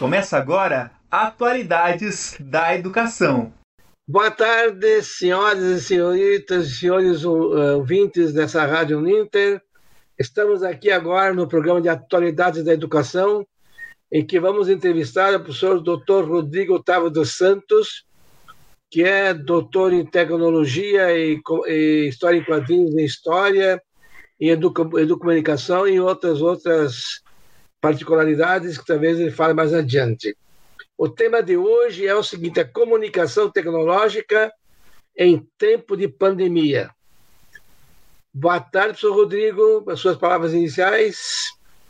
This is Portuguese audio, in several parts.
Começa agora Atualidades da Educação. Boa tarde, senhoras e senhoritas, senhores ouvintes dessa Rádio Uninter. Estamos aqui agora no programa de Atualidades da Educação, em que vamos entrevistar o professor Dr. Rodrigo Otávio dos Santos, que é doutor em Tecnologia e História em Quadrinhos em História, em Educomunicação e outras particularidades que talvez ele fale mais adiante. O tema de hoje é o seguinte: a comunicação tecnológica em tempo de pandemia. Boa tarde, professor Rodrigo, as suas palavras iniciais.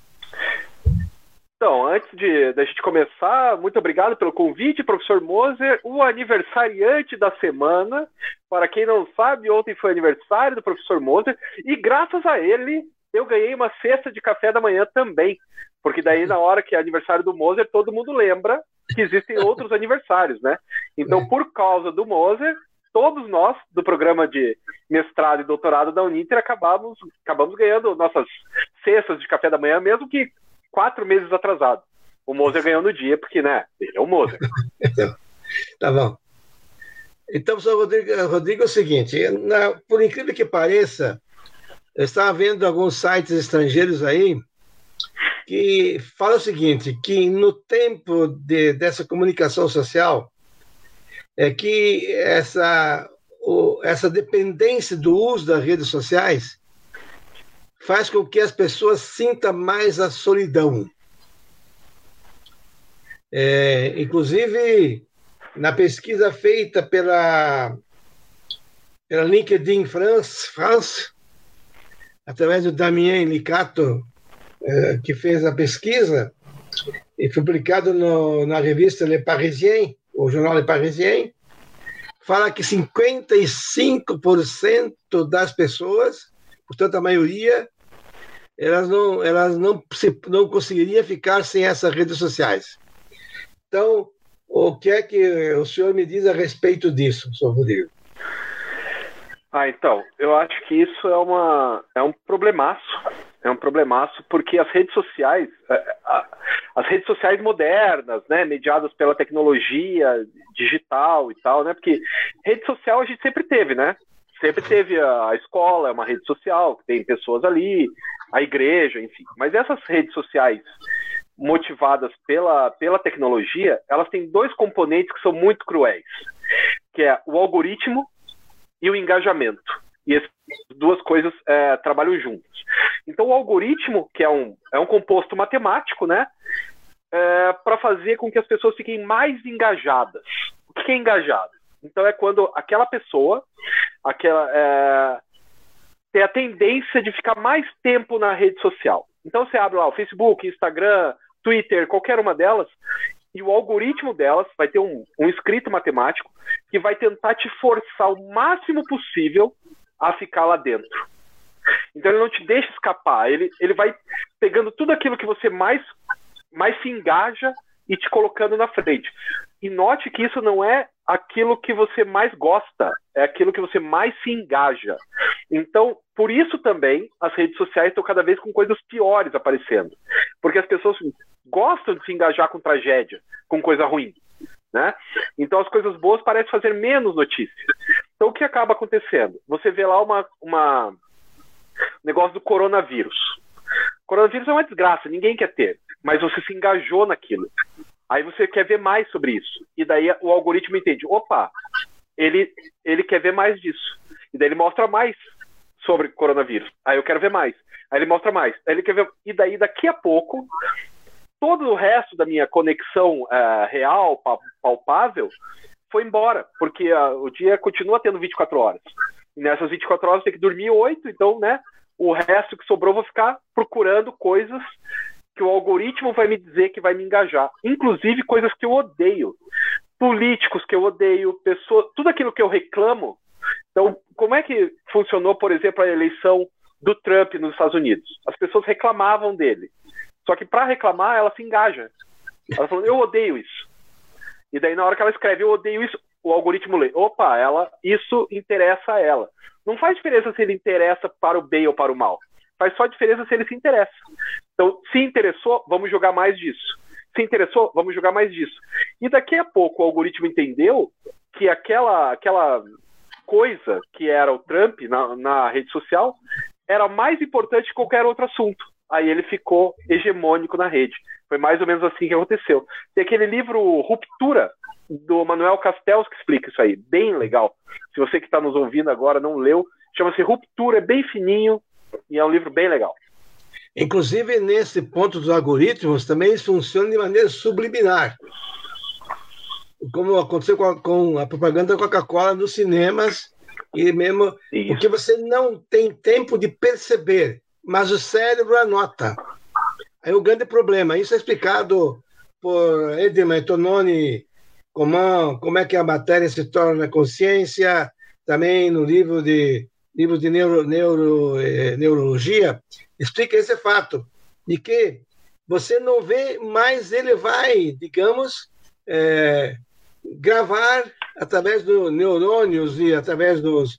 Então, antes da gente começar, muito obrigado pelo convite, professor Moser, o aniversariante da semana. Para quem não sabe, ontem foi aniversário do professor Moser e graças a ele eu ganhei uma cesta de café da manhã também, porque daí na hora que é aniversário do Moser, todo mundo lembra que existem outros aniversários, né? Então, por causa do Moser, todos nós, do programa de mestrado e doutorado da Uninter, acabamos ganhando nossas cestas de café da manhã, mesmo que 4 meses atrasado. O Moser ganhou no dia, porque, né, ele é o Moser. Tá bom. Então, professor Rodrigo, é o seguinte, por incrível que pareça, eu estava vendo alguns sites estrangeiros aí, que fala o seguinte, que no tempo dessa comunicação social, é que essa dependência do uso das redes sociais faz com que as pessoas sintam mais a solidão. Inclusive, na pesquisa feita pela LinkedIn France, através do Damien Licato, que fez a pesquisa, e foi publicado na revista Le Parisien, o jornal Le Parisien, fala que 55% das pessoas, portanto a maioria, elas não conseguiriam ficar sem essas redes sociais. Então, o que é que o senhor me diz a respeito disso, senhor Rodrigo? Então, eu acho que isso é um problemaço. É um problemaço porque as redes sociais modernas, né, mediadas pela tecnologia digital e tal, né, porque rede social a gente sempre teve, né? Sempre teve a escola, é uma rede social, que tem pessoas ali, a igreja, enfim. Mas essas redes sociais motivadas pela tecnologia, elas têm 2 componentes que são muito cruéis, que é o algoritmo e o engajamento. E essas 2 coisas trabalham juntos. Então, o algoritmo, que é um composto matemático, né, para fazer com que as pessoas fiquem mais engajadas. O que é engajado? Então, é quando aquela pessoa tem a tendência de ficar mais tempo na rede social. Então, você abre lá o Facebook, Instagram, Twitter, qualquer uma delas, e o algoritmo delas vai ter um escrito matemático que vai tentar te forçar o máximo possível a ficar lá dentro. Então ele não te deixa escapar, ele vai pegando tudo aquilo que você mais se engaja e te colocando na frente. E note que isso não é aquilo que você mais gosta, é aquilo que você mais se engaja. Então, por isso também, as redes sociais estão cada vez com coisas piores aparecendo. Porque as pessoas gostam de se engajar com tragédia, com coisa ruim, né? Então as coisas boas parecem fazer menos notícias. Então o que acaba acontecendo? Você vê lá um negócio do coronavírus. O coronavírus é uma desgraça, ninguém quer ter, mas você se engajou naquilo. Aí você quer ver mais sobre isso. E daí o algoritmo entende, opa, ele quer ver mais disso. E daí ele mostra mais sobre coronavírus. Aí eu quero ver mais. Aí ele mostra mais. Aí ele quer ver. E daí daqui a pouco, todo o resto da minha conexão real, palpável, foi embora. Porque o dia continua tendo 24 horas. E nessas 24 horas eu tenho que dormir 8, então, né? O resto que sobrou eu vou ficar procurando coisas que o algoritmo vai me dizer que vai me engajar. Inclusive coisas que eu odeio. Políticos que eu odeio, pessoas, tudo aquilo que eu reclamo. Então, como é que funcionou, por exemplo, a eleição do Trump nos Estados Unidos? As pessoas reclamavam dele. Só que para reclamar, ela se engaja. Ela falou, eu odeio isso. E daí, na hora que ela escreve, eu odeio isso, o algoritmo lê, opa, isso interessa a ela. Não faz diferença se ele interessa para o bem ou para o mal. Faz só diferença se ele se interessa. Então, se interessou, vamos jogar mais disso. Se interessou? Vamos jogar mais disso. E daqui a pouco o algoritmo entendeu que aquela coisa que era o Trump na rede social era mais importante que qualquer outro assunto. Aí ele ficou hegemônico na rede. Foi mais ou menos assim que aconteceu. Tem aquele livro Ruptura, do Manuel Castells, que explica isso aí. Bem legal. Se você que está nos ouvindo agora não leu, chama-se Ruptura, é bem fininho e é um livro bem legal. Inclusive, nesse ponto dos algoritmos, também eles funcionam de maneira subliminar. Como aconteceu com a propaganda da Coca-Cola nos cinemas, e mesmo porque você não tem tempo de perceber, mas o cérebro anota. Aí o grande problema, isso é explicado por Edelman Tononi, como é que a matéria se torna consciência, também no livro de neurologia, explica esse fato, de que você não vê, mas ele vai, digamos, gravar através dos neurônios e através dos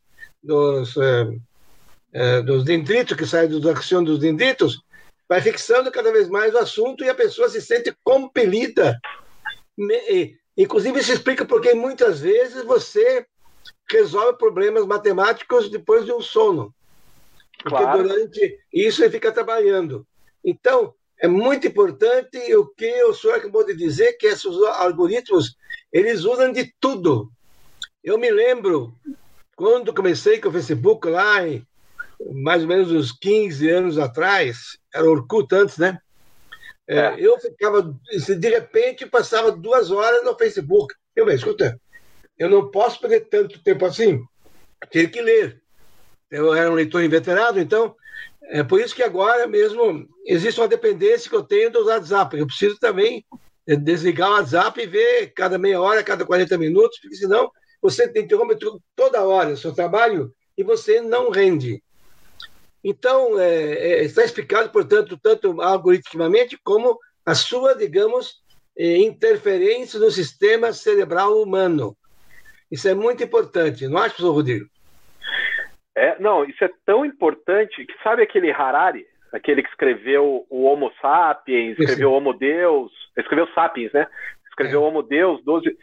dendritos, que saem da ação dos dendritos, vai fixando cada vez mais o assunto e a pessoa se sente compelida. Inclusive, isso explica porque muitas vezes você resolve problemas matemáticos depois de um sono. Porque durante isso ele fica trabalhando. Então, é muito importante o que o senhor acabou de dizer, que esses algoritmos, eles usam de tudo. Eu me lembro, quando comecei com o Facebook lá, em mais ou menos uns 15 anos atrás, era Orkut antes, né? Eu ficava, de repente, passava 2 horas no Facebook. Escuta, eu não posso perder tanto tempo assim. Tinha que ler. Eu era um leitor inveterado, então é por isso que agora mesmo existe uma dependência que eu tenho do WhatsApp. Eu preciso também desligar o WhatsApp e ver cada meia hora, cada 40 minutos, porque senão você interrompe toda hora o seu trabalho e você não rende. Então, está explicado, portanto, tanto algoritmicamente como a sua, digamos, interferência no sistema cerebral humano. Isso é muito importante, não acha, professor Rodrigo? Não, isso é tão importante que, sabe aquele Harari, aquele que escreveu o Homo Sapiens, escreveu o Homo Deus, escreveu Sapiens, né? Escreveu o Homo Deus, 12...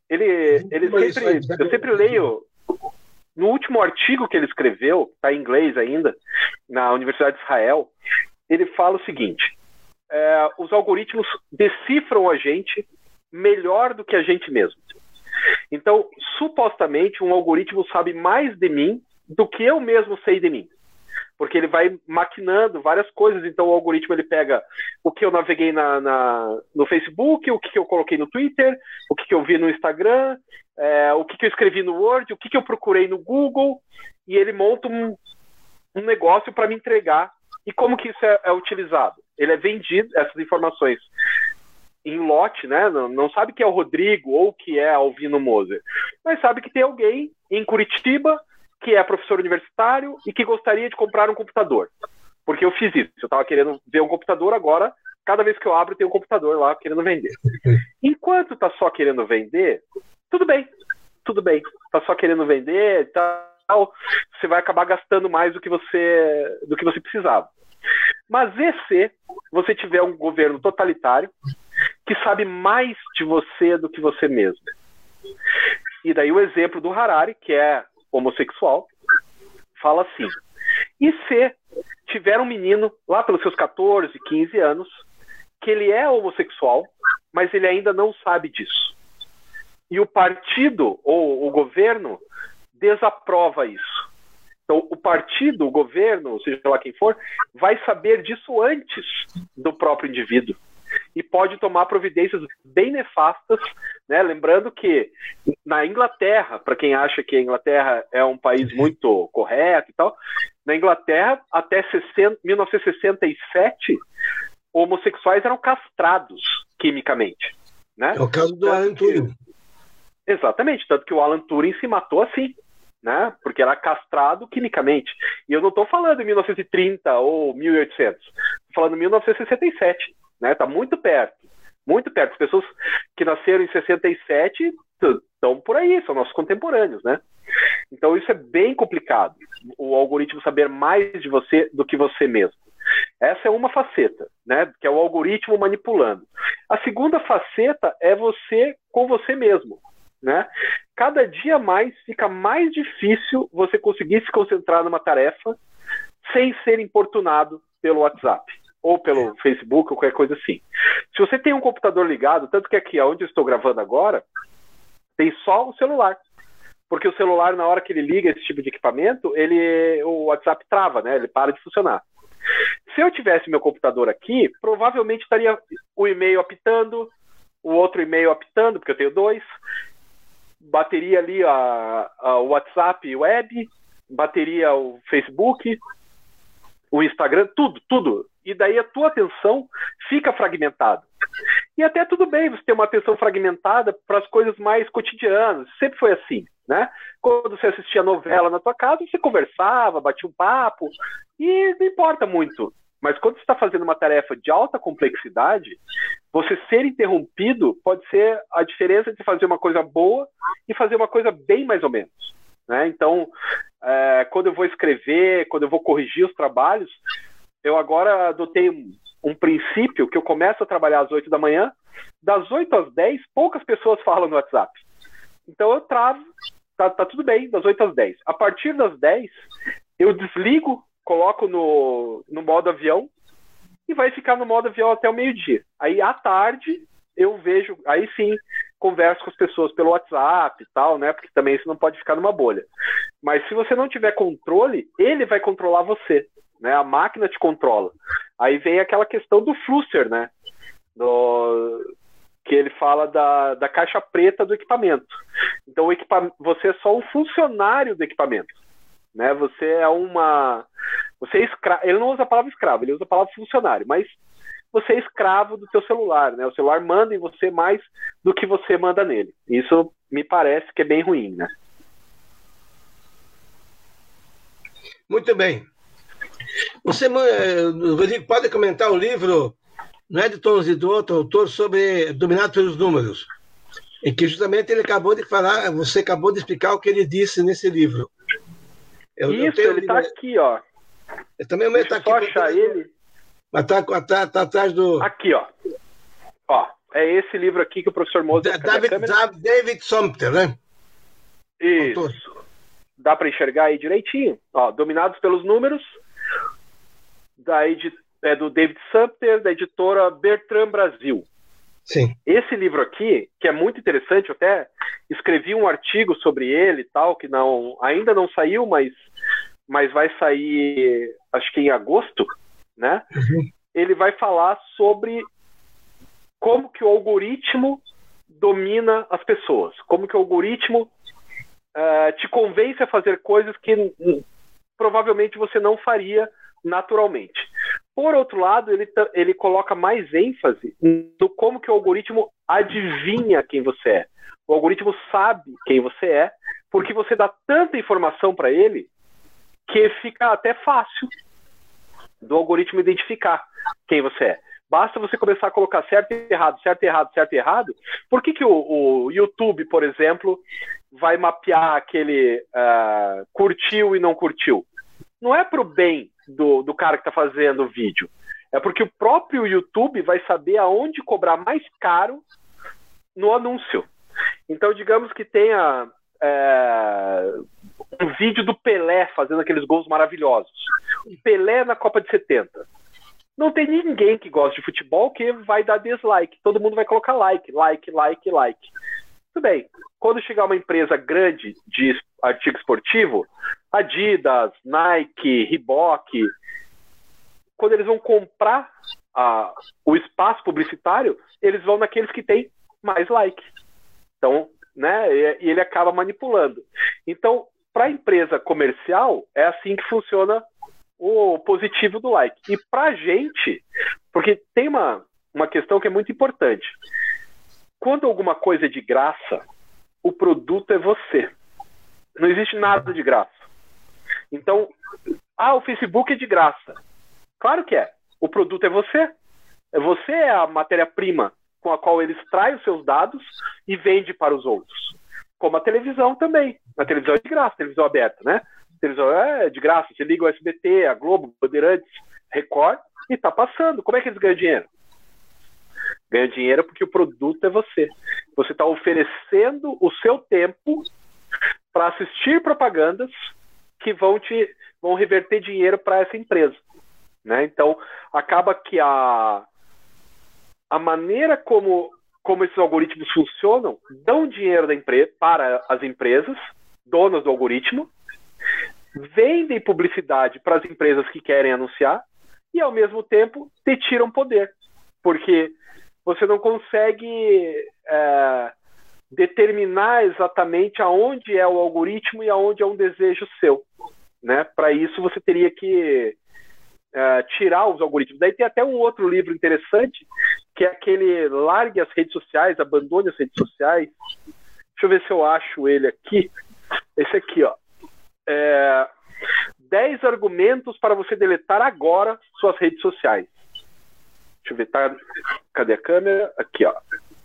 Eu sempre leio, no último artigo que ele escreveu, está em inglês ainda, na Universidade de Israel, ele fala o seguinte: os algoritmos decifram a gente melhor do que a gente mesmo. Então, supostamente, um algoritmo sabe mais de mim do que eu mesmo sei de mim. Porque ele vai maquinando várias coisas. Então, o algoritmo ele pega o que eu naveguei no Facebook, o que eu coloquei no Twitter, o que eu vi no Instagram, o que eu escrevi no Word, o que eu procurei no Google, e ele monta um negócio para me entregar. E como que isso é utilizado? Ele é vendido, essas informações, em lote, né? Não sabe que é o Rodrigo ou que é Alvino Moser, mas sabe que tem alguém em Curitiba que é professor universitário e que gostaria de comprar um computador. Porque eu fiz isso. Eu estava querendo ver um computador, agora, cada vez que eu abro, tem um computador lá querendo vender. Enquanto está só querendo vender, tudo bem. Está só querendo vender e tal, você vai acabar gastando mais do que você precisava. Mas e se você tiver um governo totalitário que sabe mais de você do que você mesmo? E daí o exemplo do Harari, que é homossexual, fala assim: e se tiver um menino lá pelos seus 14, 15 anos, que ele é homossexual, mas ele ainda não sabe disso, e o partido ou o governo desaprova isso? Então, o partido, o governo, seja lá quem for, vai saber disso antes do próprio indivíduo e pode tomar providências bem nefastas, né? Lembrando que na Inglaterra, para quem acha que a Inglaterra é um país muito correto e tal, na Inglaterra, até 1967, homossexuais eram castrados quimicamente, né? É o caso do Alan Turing. Exatamente, tanto que o Alan Turing se matou assim, né? Porque era castrado quimicamente. E eu não estou falando em 1930 ou 1800, estou falando em 1967. Né? Tá muito perto. As pessoas que nasceram em 67 estão por aí, são nossos contemporâneos, né? Então isso é bem complicado, o algoritmo saber mais de você do que você mesmo. Essa é uma faceta, né? Que é o algoritmo manipulando. A segunda faceta é você com você mesmo, né? Cada dia mais fica mais difícil você conseguir se concentrar numa tarefa sem ser importunado pelo WhatsApp ou pelo Facebook ou qualquer coisa assim. Se você tem um computador ligado, tanto que aqui onde eu estou gravando agora, tem só o celular. Porque o celular, na hora que ele liga esse tipo de equipamento, o WhatsApp trava, né? Ele para de funcionar. Se eu tivesse meu computador aqui, provavelmente estaria o e-mail apitando, o outro e-mail apitando, porque eu tenho 2, bateria ali o WhatsApp web, bateria o Facebook, o Instagram, tudo. E daí a tua atenção fica fragmentada. E até tudo bem você ter uma atenção fragmentada para as coisas mais cotidianas. Sempre foi assim, né? Quando você assistia novela na tua casa, você conversava, batia um papo, e não importa muito. Mas quando você está fazendo uma tarefa de alta complexidade, você ser interrompido pode ser a diferença entre fazer uma coisa boa e fazer uma coisa bem mais ou menos, né? Então, quando eu vou escrever, quando eu vou corrigir os trabalhos, eu agora adotei um princípio que eu começo a trabalhar às 8 da manhã, das 8 às 10, poucas pessoas falam no WhatsApp. Então eu travo, tá tudo bem, das 8 às 10. A partir das 10, eu desligo, coloco no modo avião e vai ficar no modo avião até o meio-dia. Aí à tarde eu vejo, aí sim, converso com as pessoas pelo WhatsApp e tal, né? Porque também isso não pode ficar numa bolha. Mas se você não tiver controle, ele vai controlar você, né? A máquina te controla. Aí vem aquela questão do Flusser, né? Que ele fala da caixa preta do equipamento. Então você é só um funcionário do equipamento, né? Você é escravo. Ele não usa a palavra escravo, ele usa a palavra funcionário, mas você é escravo do seu celular, né? O celular manda em você mais do que você manda nele. Isso me parece que é bem ruim, né? Muito bem. Você pode comentar o livro, não é de Tom Zito, outro autor, sobre Dominado pelos Números, em que justamente ele acabou de falar, você acabou de explicar o que ele disse nesse livro. Ele está aqui, ó. Eu também Deixa eu só achar ele. Mas tá atrás do... Aqui, ó. Ó, é esse livro aqui que o professor Moser... David Sumpter, né? Isso. Autor. Dá para enxergar aí direitinho. Ó, Dominados pelos Números, do David Sumpter, da editora Bertrand Brasil. Sim. Esse livro aqui, que é muito interessante, eu até escrevi um artigo sobre ele e tal, que ainda não saiu, mas vai sair, acho que em agosto, né? Uhum. Ele vai falar sobre como que o algoritmo domina as pessoas, como que o algoritmo te convence a fazer coisas que provavelmente você não faria naturalmente. Por outro lado, ele coloca mais ênfase no como que o algoritmo adivinha quem você é. O algoritmo sabe quem você é, porque você dá tanta informação para ele que fica até fácil do algoritmo identificar quem você é. Basta você começar a colocar certo e errado, certo e errado, certo e errado. Por que o YouTube, por exemplo, vai mapear aquele curtiu e não curtiu? Não é pro bem do cara que está fazendo o vídeo. É porque o próprio YouTube vai saber aonde cobrar mais caro no anúncio. Então, digamos que tenha um vídeo do Pelé fazendo aqueles gols maravilhosos. O Pelé na Copa de 70. Não tem ninguém que gosta de futebol que vai dar dislike. Todo mundo vai colocar like. Tudo bem. Quando chegar uma empresa grande de artigo esportivo, Adidas, Nike, Reebok, quando eles vão comprar o espaço publicitário, eles vão naqueles que têm mais like. Então, né, e ele acaba manipulando. Então, para a empresa comercial, é assim que funciona o positivo do like. E para a gente, porque tem uma questão que é muito importante. Quando alguma coisa é de graça, o produto é você. Não existe nada de graça. Então, o Facebook é de graça. Claro que é. O produto é você. Você é a matéria-prima com a qual ele extrai os seus dados e vende para os outros. Como a televisão também. A televisão é de graça, a televisão aberta, né? A televisão é de graça. Você liga o SBT, a Globo, Bandeirantes, Record e está passando. Como é que eles ganham dinheiro? Ganha dinheiro porque o produto é você. Você está oferecendo o seu tempo para assistir propagandas que vão reverter dinheiro para essa empresa, né? Então, acaba que a maneira como esses algoritmos funcionam dão dinheiro para as empresas, donas do algoritmo, vendem publicidade para as empresas que querem anunciar e, ao mesmo tempo, te tiram poder. Porque você não consegue determinar exatamente aonde é o algoritmo e aonde é um desejo seu, né? Para isso, você teria que tirar os algoritmos. Daí tem até um outro livro interessante, que é aquele Largue as redes sociais, Abandone as redes sociais. Deixa eu ver se eu acho ele aqui. Esse aqui, ó. 10 argumentos para você deletar agora suas redes sociais. Deixa eu ver, tá? Cadê a câmera? Aqui, ó.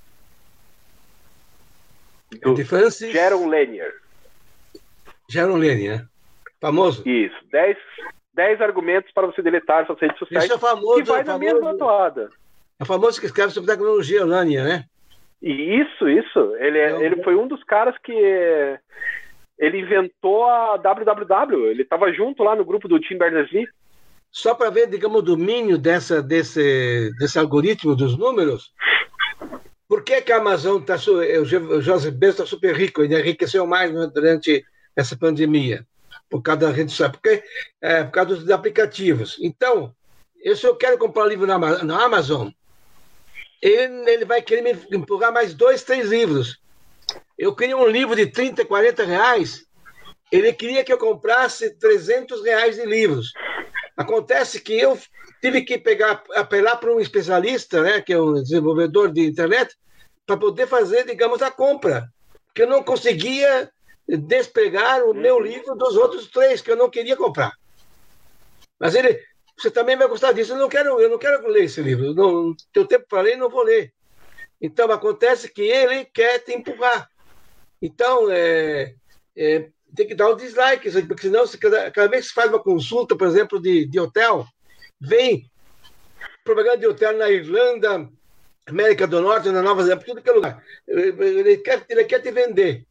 Do Jaron Lanier. Jaron Lanier, né? Famoso? Isso. 10 argumentos para você deletar suas redes sociais. Isso é famoso. Que vai na mesma toada. É famoso que escreve sobre tecnologia, Lanier, né? Isso. Ele foi um dos caras que... Ele inventou a www. Ele estava junto lá no grupo do Tim Berners-Lee. Só para ver, digamos, o domínio desse algoritmo dos números, por que a Amazon está... O José Bezos está super rico, ele enriqueceu mais durante essa pandemia, por causa da rede social, por causa dos aplicativos. Então, se eu quero comprar um livro na Amazon, ele vai querer me empurrar mais 2, 3 livros. Eu queria um livro de 30, 40 reais, ele queria que eu comprasse 300 reais de livros. Acontece que eu tive que apelar para um especialista, né, que é um desenvolvedor de internet, para poder fazer, digamos, a compra. Porque eu não conseguia despegar o meu livro dos outros 3 que eu não queria comprar. Mas você também vai gostar disso. Eu não quero ler esse livro. Não tenho tempo para ler, não vou ler. Então, acontece que ele quer te empurrar. Então, tem que dar um dislike, porque senão, cada vez que se faz uma consulta, por exemplo, de hotel, vem propaganda de hotel na Irlanda, América do Norte, na Nova Zelândia, tudo que é lugar. Ele quer te vender.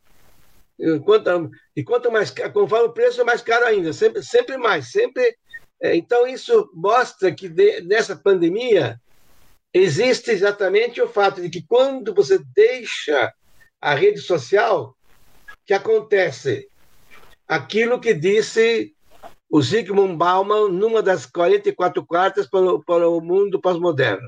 E quanto mais caro, conforme o preço, é mais caro ainda, sempre mais. Então, isso mostra que nessa pandemia existe exatamente o fato de que quando você deixa a rede social, que acontece aquilo que disse o Zygmunt Bauman numa das 44 cartas para o mundo pós-moderno.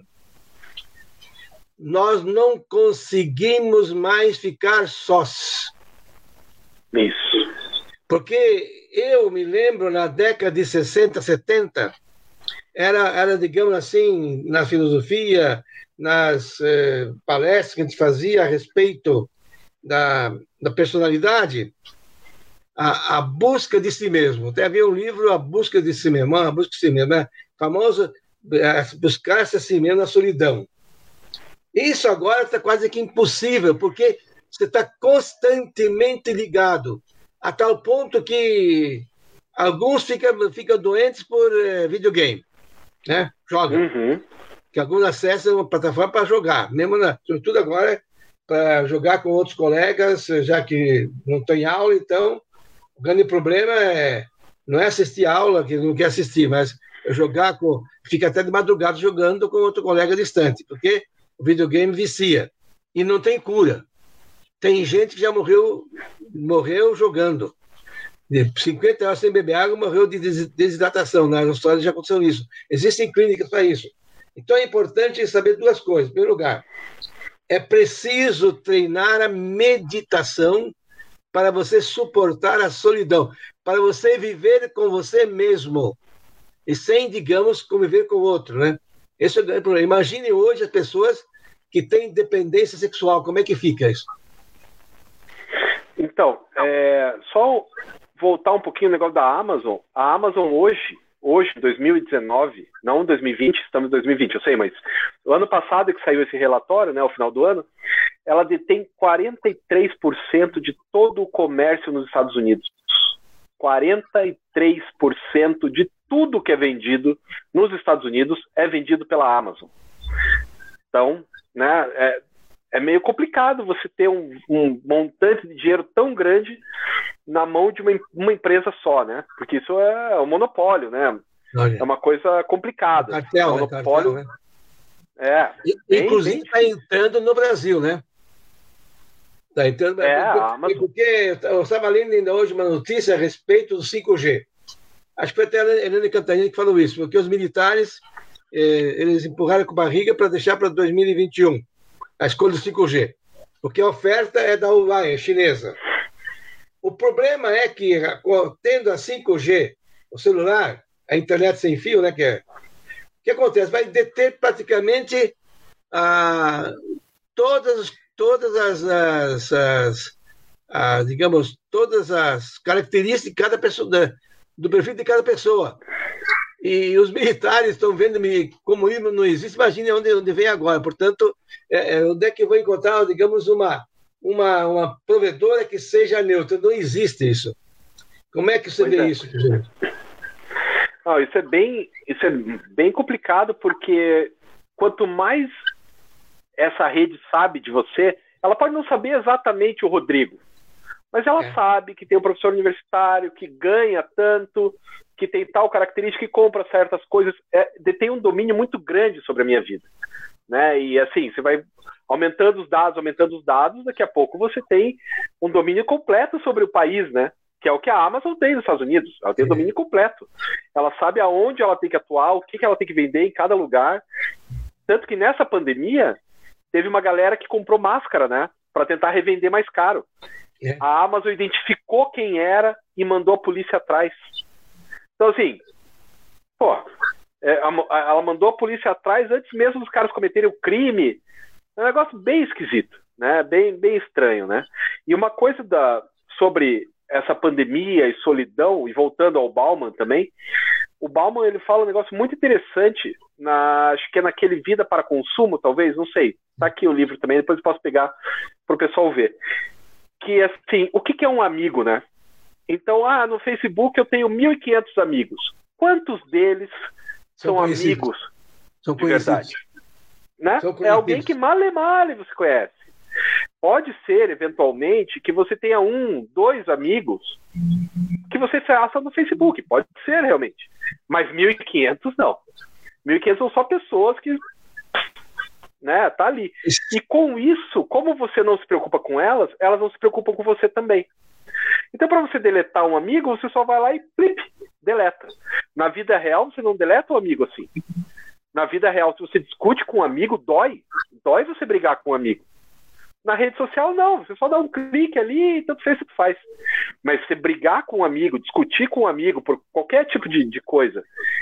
Nós não conseguimos mais ficar sós. Isso. Porque eu me lembro, na década de 60, 70, era digamos assim, na filosofia, nas palestras que a gente fazia a respeito da personalidade, a busca de si mesmo. Até havia um livro, A Busca de Si Mesmo, né? Famoso, buscar-se a si mesmo na solidão. Isso agora está quase que impossível, porque você está constantemente ligado, a tal ponto que alguns ficam doentes por videogame, né? Jogam. Uhum. Que alguns acessam uma plataforma para jogar, mesmo sobretudo agora, para jogar com outros colegas, já que não tem aula. Então, o grande problema não é assistir aula, que não quer assistir, mas jogar fica até de madrugada jogando com outro colega distante, porque o videogame vicia e não tem cura. Tem gente que já morreu jogando. De 50 horas sem beber água, morreu de desidratação. Na Austrália já aconteceu isso. Existem clínicas para isso. Então é importante saber 2 coisas. Em primeiro lugar, é preciso treinar a meditação para você suportar a solidão, para você viver com você mesmo e sem, digamos, conviver com o outro, né? Esse é o grande problema. Imagine hoje as pessoas que têm dependência sexual. Como é que fica isso? Então, só voltar um pouquinho no negócio da Amazon. A Amazon hoje, 2019, não 2020, estamos em 2020, eu sei, mas o ano passado que saiu esse relatório, né, ao final do ano, ela detém 43% de todo o comércio nos Estados Unidos. 43% de tudo que é vendido nos Estados Unidos é vendido pela Amazon. Então, né, é meio complicado você ter um montante de dinheiro tão grande na mão de uma empresa só, né? Porque isso é um monopólio, né? Olha, é uma coisa complicada. cartel, monopólio, né? Cartel, né? Inclusive está entrando no Brasil, né? Está entrando. Porque eu estava lendo ainda hoje uma notícia a respeito do 5G. Acho que foi até a Helena Cantarina que falou isso, porque os militares eles empurraram com barriga para deixar para 2021 a escolha do 5G, porque a oferta é da Huawei, chinesa. O problema é que, tendo a 5G, o celular, a internet sem fio, né, o que acontece? Vai deter praticamente todas digamos, todas as características de cada pessoa, do perfil de cada pessoa. E os militares estão vendo como isso não existe, imagine onde vem agora. Portanto, onde é que eu vou encontrar, digamos, uma provedora que seja neutra? Não existe isso. Como é que você vê isso, gente? Não, isso é bem complicado, porque quanto mais essa rede sabe de você, ela pode não saber exatamente o Rodrigo, mas ela sabe que tem um professor universitário que ganha tanto, que tem tal característica, que compra certas coisas, detém um domínio muito grande sobre a minha vida, né? E assim, você vai aumentando os dados, daqui a pouco você tem um domínio completo sobre o país, né? Que é o que a Amazon tem nos Estados Unidos. Ela tem o domínio completo. Ela sabe aonde ela tem que atuar, o que ela tem que vender em cada lugar. Tanto que nessa pandemia, teve uma galera que comprou máscara, né? Para tentar revender mais caro. A Amazon identificou quem era e mandou a polícia atrás. Então, assim, ela mandou a polícia atrás antes mesmo dos caras cometerem o crime. É um negócio bem esquisito, né? Bem estranho, né? E uma coisa sobre essa pandemia e solidão, e voltando ao Bauman também, o Bauman, ele fala um negócio muito interessante, acho que é naquele Vida para Consumo, talvez, não sei. Tá aqui o livro também, depois eu posso pegar para o pessoal ver. Que, assim, o que é um amigo, né? Então, no Facebook eu tenho 1.500 amigos. Quantos deles são amigos de verdade? Né? É alguém que male você conhece. Pode ser, eventualmente, que você tenha 1, 2 amigos que você faça no Facebook. Pode ser, realmente. Mas 1.500 não. 1.500 são só pessoas que, né, tá ali. E com isso, como você não se preocupa com elas não se preocupam com você também. Então, para você deletar um amigo, você só vai lá e deleta. Na vida real, você não deleta um amigo assim. Na vida real, se você discute com um amigo, dói você brigar com um amigo. Na rede social, não. Você só dá um clique ali e tanto faz. Mas você brigar com um amigo, discutir com um amigo por qualquer tipo de coisa,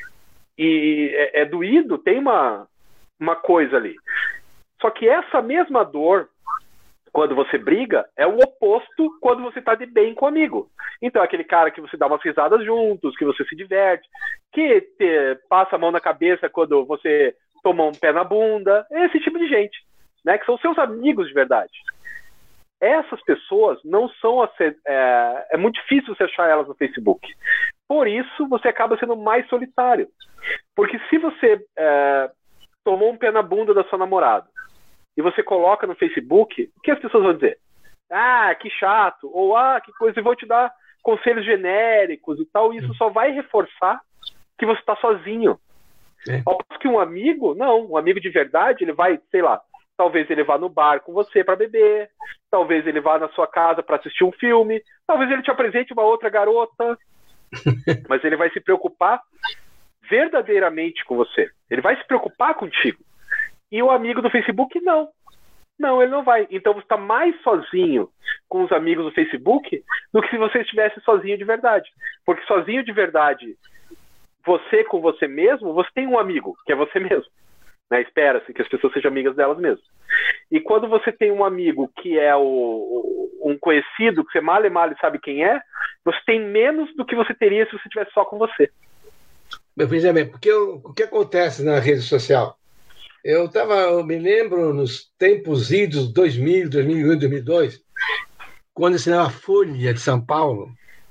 e é doído, tem uma coisa ali. Só que essa mesma dor, quando você briga, é o oposto quando você está de bem com o amigo. Então, aquele cara que você dá umas risadas juntos, que você se diverte, que passa a mão na cabeça quando você toma um pé na bunda, esse tipo de gente, né, que são seus amigos de verdade. Essas pessoas não são... É muito difícil você achar elas no Facebook. Por isso, você acaba sendo mais solitário. Porque se você tomou um pé na bunda da sua namorada e você coloca no Facebook, o que as pessoas vão dizer? Que chato, ou que coisa, e vou te dar conselhos genéricos e tal, e isso só vai reforçar que você está sozinho. Ao passo que um amigo, não, um amigo de verdade, ele vai, sei lá, talvez ele vá no bar com você para beber, talvez ele vá na sua casa para assistir um filme, talvez ele te apresente uma outra garota, mas ele vai se preocupar verdadeiramente com você. Ele vai se preocupar contigo. E o amigo do Facebook, não. Não, ele não vai. Então você está mais sozinho com os amigos do Facebook do que se você estivesse sozinho de verdade. Porque sozinho de verdade, você com você mesmo, você tem um amigo, que é você mesmo. Né? Espera-se que as pessoas sejam amigas delas mesmas. E quando você tem um amigo que é um conhecido, que você mal e sabe quem é, você tem menos do que você teria se você estivesse só com você. Veja bem, porque o que acontece na rede social? Eu me lembro nos tempos idos, 2000, 2001, 2002, quando assinava a Folha de São Paulo,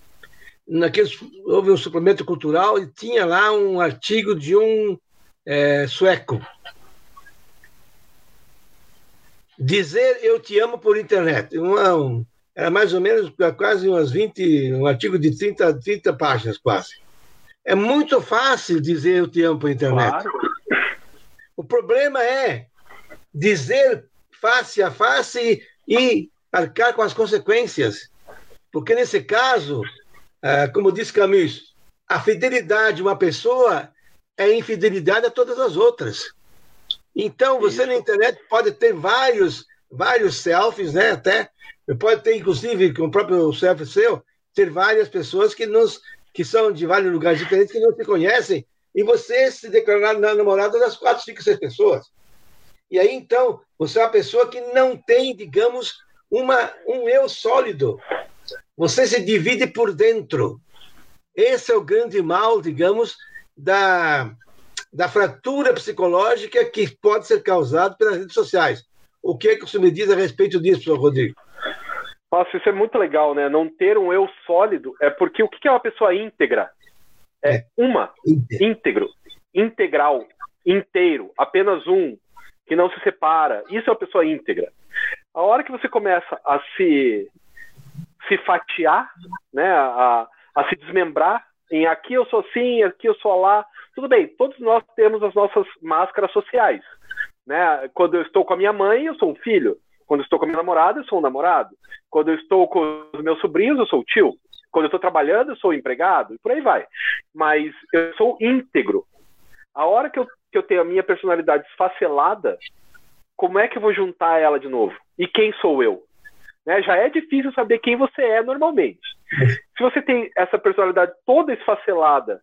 houve um suplemento cultural e tinha lá um artigo de um sueco. Dizer eu te amo por internet. Era mais ou menos quase um artigo de 30 páginas, quase. É muito fácil dizer eu te amo por internet. Claro. O problema é dizer face a face e arcar com as consequências. Porque, nesse caso, como disse Camus, a fidelidade de uma pessoa é infidelidade a todas as outras. Então, você na internet pode ter vários selfies, né? Até pode ter, inclusive, com o próprio selfie seu, ter várias pessoas que são de vários lugares diferentes, que não se conhecem, e você se declarar namorado das 4, 5, 6 pessoas. E aí, então, você é uma pessoa que não tem, digamos, um eu sólido. Você se divide por dentro. Esse é o grande mal, digamos, da fratura psicológica que pode ser causado pelas redes sociais. O que é que você me diz a respeito disso, professor Rodrigo? Nossa, isso é muito legal, né? Não ter um eu sólido é porque o que é uma pessoa íntegra? Íntegro, integral, inteiro, apenas um, que não se separa. Isso é uma pessoa íntegra. A hora que você começa a se fatiar, né? A se desmembrar em aqui eu sou assim, aqui eu sou lá. Tudo bem, todos nós temos as nossas máscaras sociais, né? Quando eu estou com a minha mãe, eu sou um filho. Quando eu estou com a minha namorada, eu sou um namorado. Quando eu estou com os meus sobrinhos, eu sou o tio. Quando eu estou trabalhando, eu sou o empregado. E por aí vai. Mas eu sou íntegro. A hora que eu tenho a minha personalidade esfacelada, como é que eu vou juntar ela de novo? E quem sou eu? Né? Já é difícil saber quem você é normalmente. Se você tem essa personalidade toda esfacelada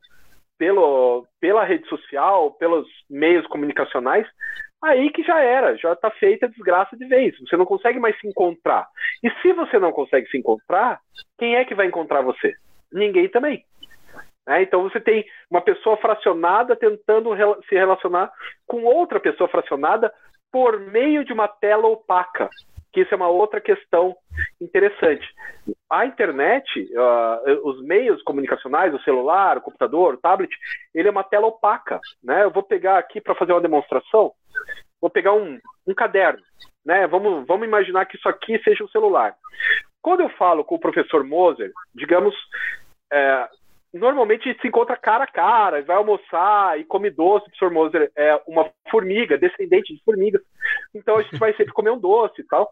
pela rede social, pelos meios comunicacionais, aí que já está feita a desgraça de vez. Você não consegue mais se encontrar. E se você não consegue se encontrar, quem é que vai encontrar você? Ninguém também. Então você tem uma pessoa fracionada tentando se relacionar com outra pessoa fracionada por meio de uma tela opaca. Que isso é uma outra questão interessante. A internet, os meios comunicacionais, o celular, o computador, o tablet, ele é uma tela opaca, né? Eu vou pegar aqui para fazer uma demonstração, vou pegar um caderno, né? Vamos imaginar que isso aqui seja um celular. Quando eu falo com o professor Moser, digamos, normalmente a gente se encontra cara a cara, vai almoçar e come doce. O professor Moser é uma formiga, descendente de formigas, então a gente vai sempre comer um doce e tal.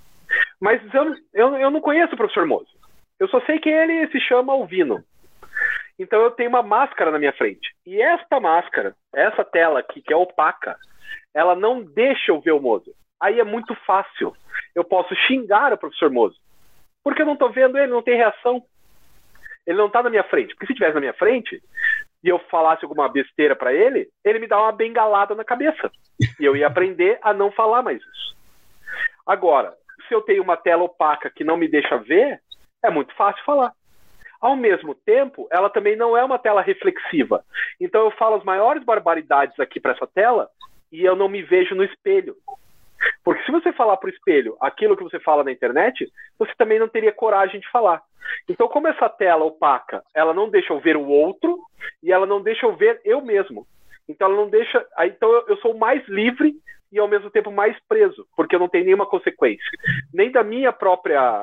Mas eu não conheço o professor Moser. Eu só sei que ele se chama Alvino. Então eu tenho uma máscara na minha frente. E esta máscara, essa tela aqui, que é opaca, ela não deixa eu ver o Moser. Aí é muito fácil. Eu posso xingar o professor Moser. Porque eu não estou vendo ele, não tem reação. Ele não está na minha frente. Porque se estivesse na minha frente e eu falasse alguma besteira para ele, ele me dá uma bengalada na cabeça. E eu ia aprender a não falar mais isso. Agora, se eu tenho uma tela opaca que não me deixa ver, é muito fácil falar. Ao mesmo tempo, ela também não é uma tela reflexiva. Então eu falo as maiores barbaridades aqui para essa tela e eu não me vejo no espelho. Porque se você falar para o espelho aquilo que você fala na internet, você também não teria coragem de falar. Então, como essa tela opaca, ela não deixa eu ver o outro e ela não deixa eu ver eu mesmo. Então, ela não deixa. Então, eu sou mais livre e, ao mesmo tempo, mais preso, porque eu não tenho nenhuma consequência. Nem da minha própria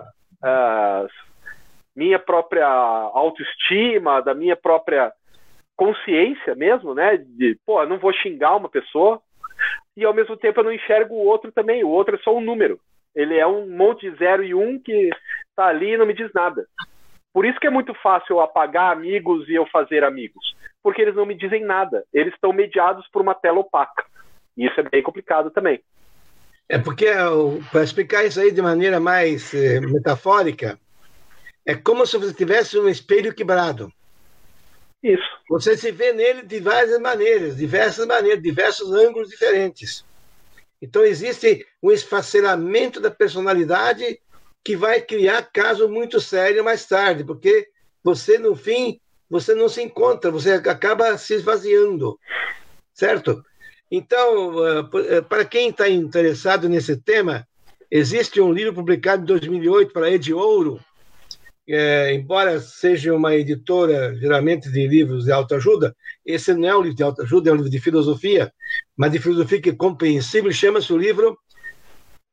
autoestima, da minha própria consciência mesmo, né? Eu não vou xingar uma pessoa. E, ao mesmo tempo, eu não enxergo o outro também. O outro é só um número. Ele é um monte de 0 e 1 que está ali e não me diz nada. Por isso que é muito fácil eu apagar amigos e eu fazer amigos. Porque eles não me dizem nada. Eles estão mediados por uma tela opaca. E isso é bem complicado também. É porque, para explicar isso aí de maneira mais metafórica, é como se você tivesse um espelho quebrado. Isso. Você se vê nele de várias maneiras, diversos ângulos diferentes. Então existe um esfacelamento da personalidade que vai criar caso muito sério mais tarde, porque você, no fim, você não se encontra, você acaba se esvaziando, certo? Então, para quem está interessado nesse tema, existe um livro publicado em 2008 pela Ed Ouro, embora seja uma editora, geralmente, de livros de autoajuda, esse não é um livro de autoajuda, é um livro de filosofia, mas de filosofia que é compreensível, chama-se o livro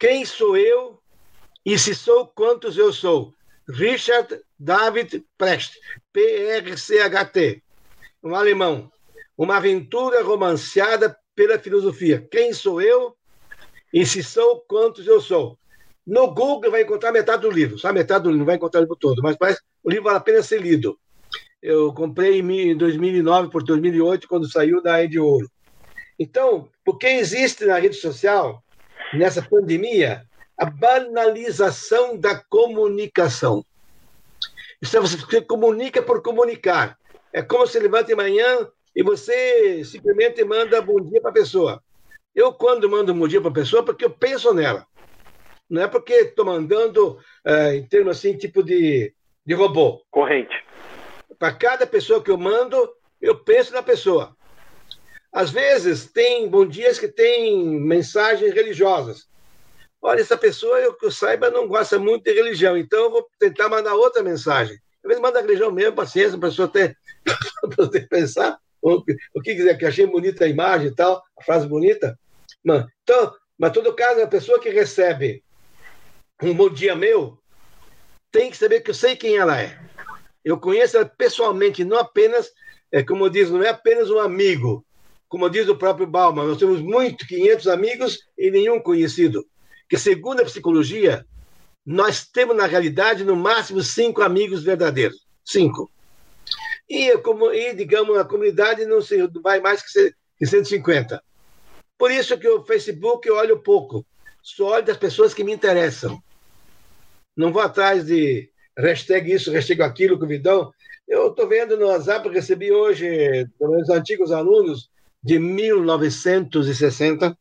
Quem sou eu e se sou quantos eu sou? Richard David Precht, P-R-C-H-T, um alemão. Uma aventura romanceada pela filosofia. Quem sou eu e se sou quantos eu sou? No Google vai encontrar metade do livro, só metade do livro, não vai encontrar o livro todo, mas o livro vale a pena ser lido. Eu comprei em 2009 por 2008, quando saiu da Era de Ouro. Então, o que existe na rede social, nessa pandemia, a banalização da comunicação. Isso é, você comunica por comunicar. É como se levanta de manhã e você simplesmente manda bom dia para a pessoa. Eu, quando mando um bom dia para a pessoa, porque eu penso nela. Não é porque estou mandando em termos assim, tipo de robô. Corrente. Para cada pessoa que eu mando, eu penso na pessoa. Às vezes, tem bom dias que tem mensagens religiosas. Olha, essa pessoa, que eu saiba, não gosta muito de religião, então eu vou tentar mandar outra mensagem. Às vezes manda a religião mesmo, paciência, a pessoa ter poder pensar o que quiser, que achei bonita a imagem e tal, a frase bonita. Então, mas todo caso, a pessoa que recebe um bom dia meu, tem que saber que eu sei quem ela é. Eu conheço ela pessoalmente, não apenas, como eu digo, não é apenas um amigo. Como diz o próprio Bauman, nós temos 500 amigos e nenhum conhecido. Que, segundo a psicologia, nós temos, na realidade, no máximo 5 amigos verdadeiros. 5. E, digamos, a comunidade não vai mais que 150. Por isso que o Facebook eu olho pouco. Só olho das pessoas que me interessam. Não vou atrás de hashtag isso, hashtag aquilo, convidão. Eu estou vendo no WhatsApp, recebi hoje, pelo menos, antigos alunos de 1960.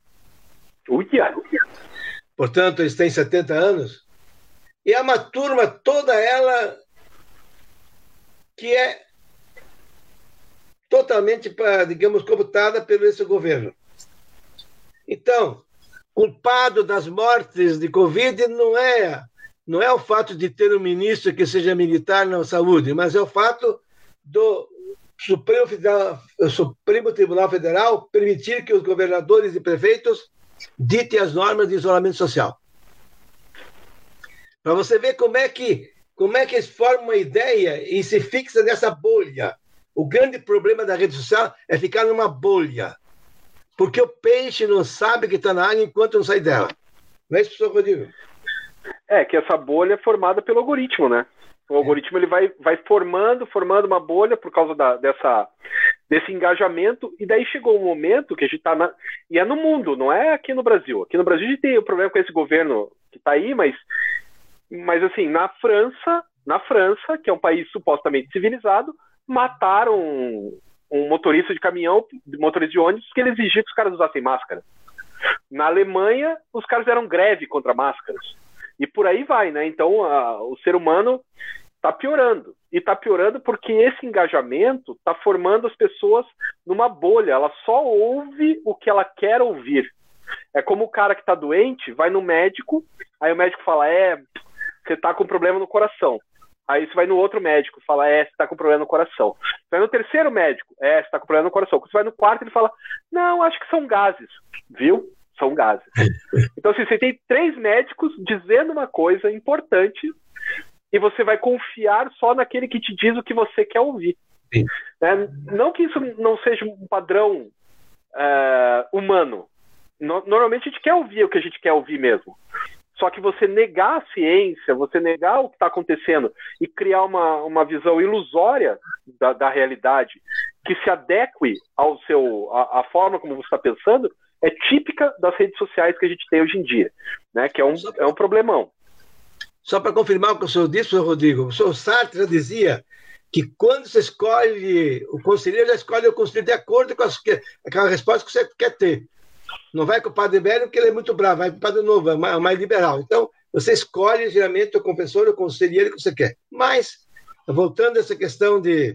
Portanto, eles têm 70 anos. E é uma turma, toda ela, que é totalmente, digamos, computada pelo esse governo. Então, culpado das mortes de Covid não é o fato de ter um ministro que seja militar na saúde, mas é o fato do Supremo Tribunal Federal permitir que os governadores e prefeitos ditem as normas de isolamento social. Para você ver como é que eles formam uma ideia e se fixa nessa bolha. O grande problema da rede social é ficar numa bolha. Porque o peixe não sabe que está na água enquanto não sai dela. Não é isso, professor Rodrigo? É, que essa bolha é formada pelo algoritmo, né? O algoritmo ele vai formando uma bolha por causa desse engajamento, e daí chegou um momento que a gente está e é no mundo, não é aqui no Brasil. Aqui no Brasil a gente tem o problema com esse governo que está aí, mas assim, na França, que é um país supostamente civilizado, mataram um motorista de caminhão, motorista de ônibus, que ele exigia que os caras usassem máscara. Na Alemanha, os caras eram greve contra máscaras. E por aí vai, né? Então, o ser humano está piorando. E está piorando porque esse engajamento está formando as pessoas numa bolha. Ela só ouve o que ela quer ouvir. É como o cara que está doente, vai no médico, aí o médico fala, você está com problema no coração. Aí você vai no outro médico, fala, você está com problema no coração. Você vai no terceiro médico, você está com problema no coração. Quando você vai no quarto, ele fala, não, acho que são gases. Viu? São gases. Então, assim, você tem 3 médicos dizendo uma coisa importante e você vai confiar só naquele que te diz o que você quer ouvir. Não que isso não seja um padrão humano. Normalmente a gente quer ouvir o que a gente quer ouvir mesmo. Só que você negar a ciência, você negar o que está acontecendo e criar uma visão ilusória da realidade que se adeque à forma como você está pensando, é típica das redes sociais que a gente tem hoje em dia, né? Que é um problemão. Só para confirmar o que o senhor disse, senhor Rodrigo, o senhor Sartre já dizia que quando você escolhe, o conselheiro já escolhe o conselheiro de acordo com aquela resposta que você quer ter. Não vai com o padre velho porque ele é muito bravo, vai com o padre novo, é mais liberal. Então, você escolhe geralmente o confessor ou o conselheiro que você quer. Mas, voltando a essa questão de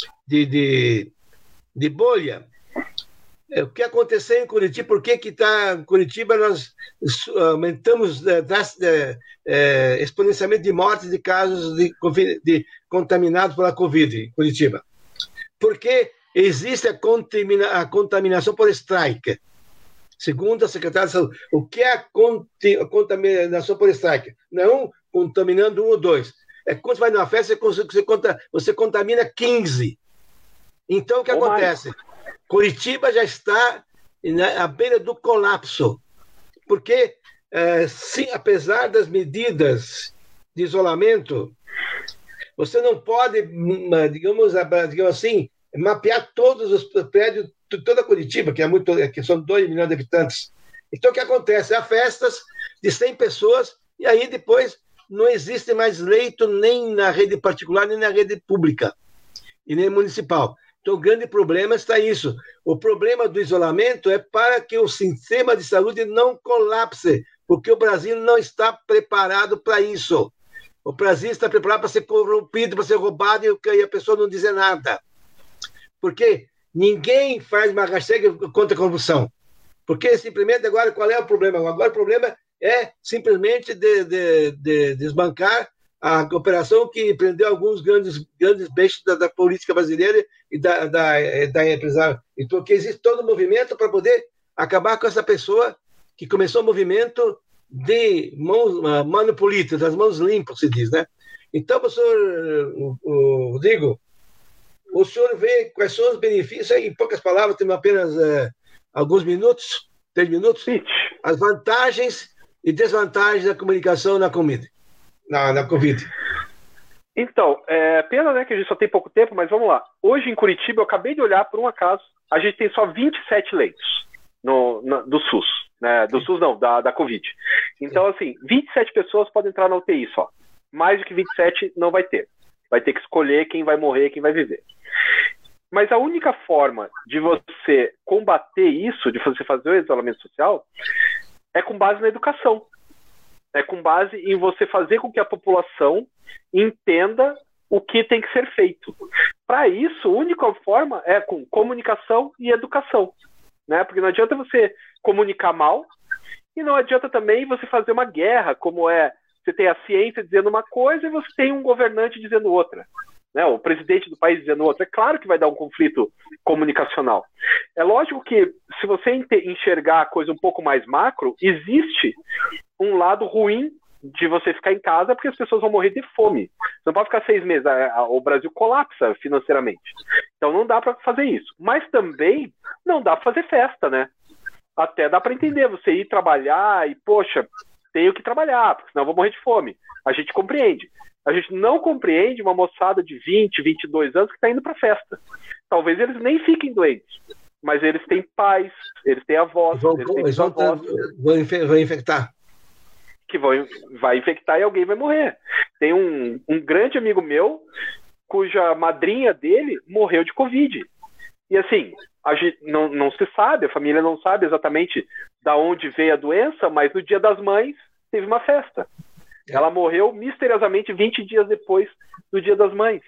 bolha, o que aconteceu em Curitiba, por que está em Curitiba nós aumentamos exponencialmente de mortes de casos de contaminados pela Covid em Curitiba? Porque existe a contaminação por strike. segundo a Secretaria de Saúde. O que é a contaminação por strike? Não contaminando 1 ou 2. É quando você vai numa festa, você contamina 15. Então, o que acontece? Curitiba já está à beira do colapso. Porque, sim, apesar das medidas de isolamento, você não pode, digamos assim, mapear todos os prédios, toda Curitiba, que são 2 milhões de habitantes. Então, o que acontece? Há festas de 100 pessoas e aí depois não existe mais leito nem na rede particular, nem na rede pública e nem municipal. Então, o grande problema está isso. O problema do isolamento é para que o sistema de saúde não colapse, porque o Brasil não está preparado para isso. O Brasil está preparado para ser corrompido, para ser roubado e a pessoa não dizer nada. Porque ninguém faz uma hashtag contra a corrupção. Porque simplesmente agora, qual é o problema? Agora o problema é simplesmente de desbancar a operação que prendeu alguns grandes bichos da política brasileira e da empresária. Então, que existe todo um movimento para poder acabar com essa pessoa que começou o movimento de mano político, das mãos limpas, se diz, né? Então, professor Rodrigo, o senhor vê quais são os benefícios, em poucas palavras, temos apenas alguns minutos, 3 minutos, as vantagens e desvantagens da comunicação na Covid. Então, pena, né, que a gente só tem pouco tempo, mas vamos lá. Hoje em Curitiba, eu acabei de olhar, por um acaso, a gente tem só 27 leitos do SUS, né? Do SUS não, da Covid. Então, assim, 27 pessoas podem entrar na UTI só. Mais do que 27 não vai ter. Vai ter que escolher quem vai morrer, quem vai viver. Mas a única forma de você combater isso, de você fazer o isolamento social, é com base na educação. É com base em você fazer com que a população entenda o que tem que ser feito. Para isso, a única forma é com comunicação e educação, né? Porque não adianta você comunicar mal e não adianta também você fazer uma guerra, como você tem a ciência dizendo uma coisa e você tem um governante dizendo outra, né? O presidente do país dizendo outra. É claro que vai dar um conflito comunicacional. É lógico que, se você enxergar a coisa um pouco mais macro, existe um lado ruim de você ficar em casa, porque as pessoas vão morrer de fome. Você não pode ficar 6 meses. O Brasil colapsa financeiramente. Então não dá para fazer isso. Mas também não dá para fazer festa, né? Até dá para entender. Você ir trabalhar e, poxa, tenho que trabalhar, porque senão eu vou morrer de fome. A gente compreende. A gente não compreende uma moçada de 20, 22 anos que está indo para festa. Talvez eles nem fiquem doentes, mas eles têm pais, eles têm avós, eles vão infectar. Que vai infectar e alguém vai morrer. Tem um grande amigo meu, cuja madrinha dele morreu de Covid. E assim, a gente não se sabe, a família não sabe exatamente da onde veio a doença, mas no Dia das Mães teve uma festa. Ela morreu misteriosamente 20 dias depois do Dia das Mães.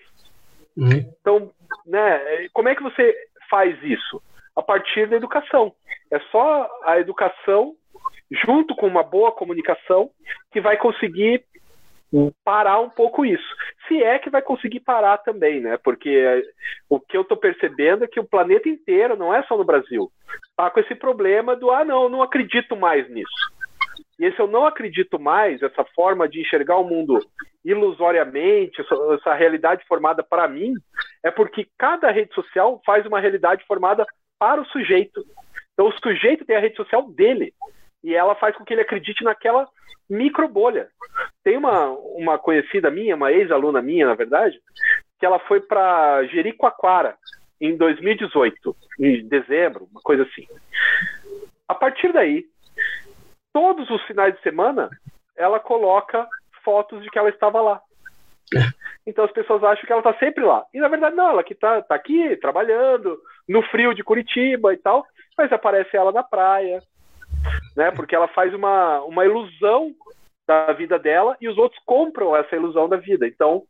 Então, né, como é que você faz isso? A partir da educação. É só a educação, junto com uma boa comunicação, que vai conseguir parar um pouco isso. Se é que vai conseguir parar também, né? Porque o que eu estou percebendo é que o planeta inteiro, não é só no Brasil, está com esse problema do não acredito mais nisso. E esse eu não acredito mais, essa forma de enxergar o mundo ilusoriamente, essa realidade formada para mim, é porque cada rede social faz uma realidade formada para o sujeito. Então o sujeito tem a rede social dele, e ela faz com que ele acredite naquela micro bolha. Tem uma conhecida minha, uma ex-aluna minha, na verdade, que ela foi para Jericoacoara em 2018, em dezembro, uma coisa assim. A partir daí, todos os finais de semana, ela coloca fotos de que ela estava lá. Então as pessoas acham que ela está sempre lá. E na verdade não, ela que tá aqui, trabalhando, no frio de Curitiba e tal, mas aparece ela na praia, né? Porque ela faz uma ilusão da vida dela e os outros compram essa ilusão da vida. Então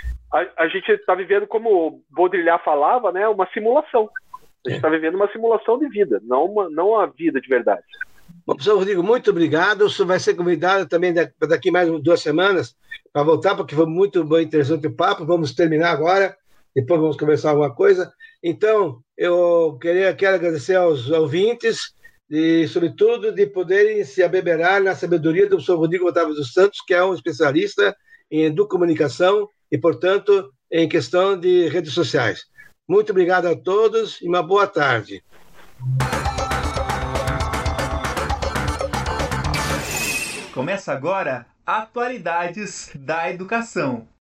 a gente está vivendo, como o Baudrillard falava, né? Uma simulação. A gente está vivendo uma simulação de vida, não a vida de verdade. Bom, professor Rodrigo, muito obrigado. O senhor vai ser convidado também daqui mais 2 semanas para voltar, porque foi muito bom e interessante o papo. Vamos terminar agora, depois vamos conversar alguma coisa. Então, eu quero agradecer aos ouvintes e, sobretudo, de poderem se abeberar na sabedoria do professor Rodrigo Otávio dos Santos, que é um especialista em educomunicação e, portanto, em questão de redes sociais. Muito obrigado a todos e uma boa tarde. Começa agora Atualidades da Educação.